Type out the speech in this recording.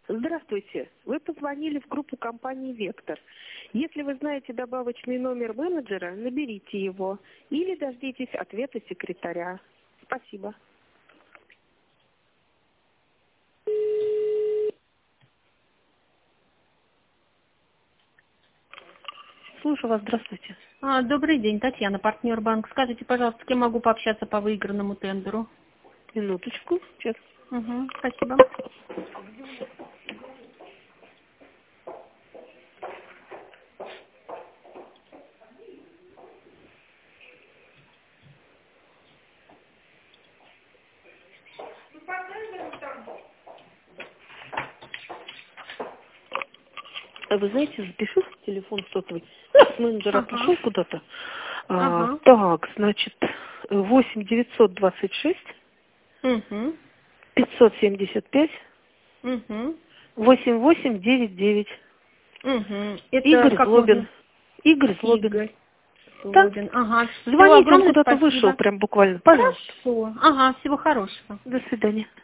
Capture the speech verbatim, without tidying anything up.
Здравствуйте. Вы позвонили в группу компании «Вектор». Если вы знаете добавочный номер менеджера, наберите его или дождитесь ответа секретаря. Спасибо. Слушаю вас. Здравствуйте. А, добрый день, Татьяна, партнер банк. Скажите, пожалуйста, с кем могу пообщаться по выигранному тендеру? Минуточку. Сейчас. Угу, спасибо. А вы знаете, запишу телефон сотовый. С менеджера Ага. пошел куда-то. А, Ага. так, значит, восемь девятьсот двадцать шесть Угу. пятьсот семьдесят пять Угу. восемь восемь девять девять. Угу. Это Игорь как Злобин. можно? Игорь Злобин. Игорь Да. Злобин. Ага. Все, Звоните, он огромное куда-то вышел спасибо. прям буквально. Пожалуйста. Хорошо. Ага, всего хорошего. До свидания.